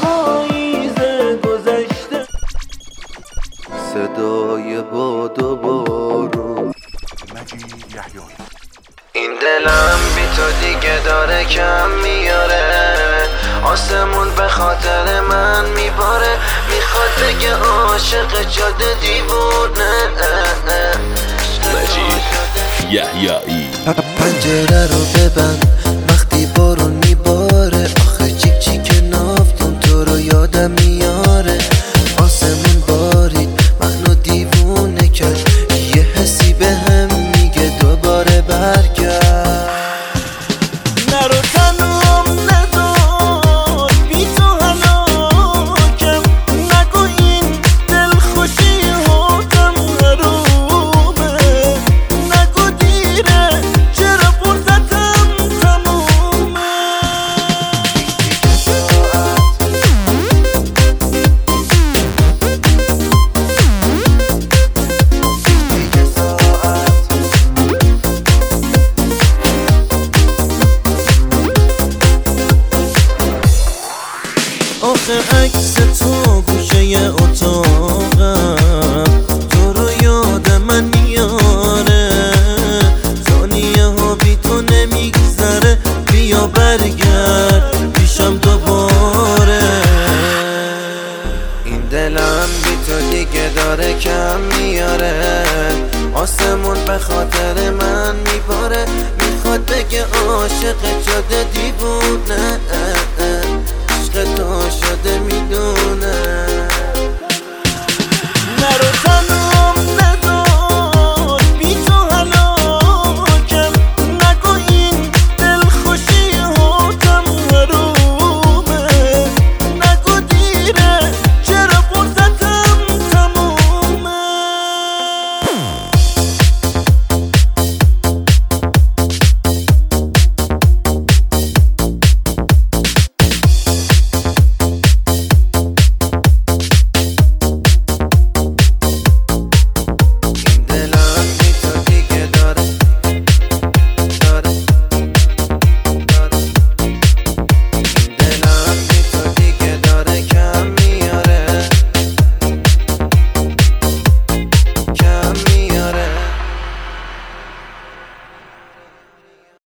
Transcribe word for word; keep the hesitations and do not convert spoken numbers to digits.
پاییز گذشته. صدای باد و بارون. این دلم بی تو دیگه داره کم میاره، آسمون به خاطر من میباره، میخواد بگه عاشق جاده دیوونه. مجید یحیایی. پنجره رو ببند وقتی بارون میباره، آخه چیک چیک نافتون تو رو یادم میاره. آسمون بارید منو دیوونه کرد، یه حسی به هم میگه دوباره برگرد. نرو تنم ندار بی تو هلاکم، نگو این دلخوشی هاتم حرومه، نگو دیره چرا فرصتم تمومه. آخه عکس تو گوشه اتاقم، تو رو یاد من میاره، ثانیه ها بی تو نمیگذره، بیا برگرد پیشم دوباره. این دلم بی تو دیگه داره کم میاره، آسمون به خاطر من میباره، میخواد بگه عاشق جاده دیوونه.